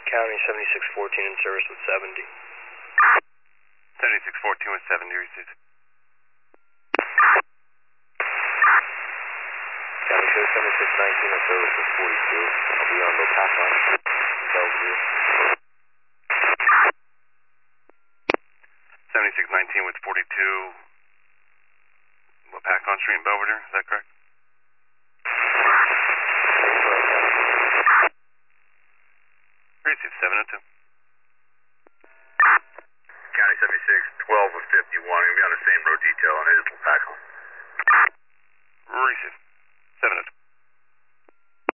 County 7614 in service with 70. 7614 with 70 received. County Show 7619 in service with 42. I'll be on Lopakon, Bellevue. 7619 with 42. Lopakon Street in Belvedere, is that correct? Received 702. County 7612 with 51. Gonna be on the same road detail on his Lopakon. Received 702.